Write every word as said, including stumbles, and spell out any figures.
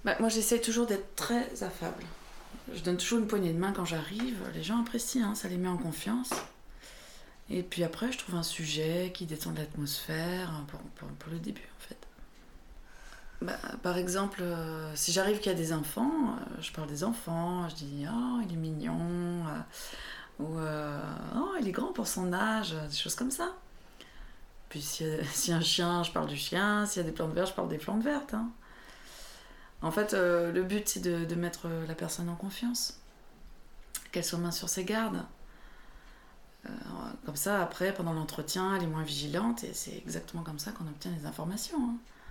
Bah, moi, j'essaie toujours d'être très affable. Je donne toujours une poignée de main quand j'arrive. Les gens apprécient, hein, ça les met en confiance. Et puis après, je trouve un sujet qui détend l'atmosphère pour, pour, pour le début, en fait. Bah, par exemple, euh, si j'arrive qu'il y a des enfants, euh, je parle des enfants, je dis «Oh, il est mignon», euh, ou euh, «Oh, il est grand pour son âge», des choses comme ça. Puis s'il y a, s'il y a un chien, je parle du chien, s'il y a des plantes vertes, je parle des plantes vertes. Hein. En fait, euh, le but, c'est de, de mettre la personne en confiance, qu'elle soit main sur ses gardes. Euh, comme ça, après, pendant l'entretien, elle est moins vigilante, et c'est exactement comme ça qu'on obtient les informations. Hein.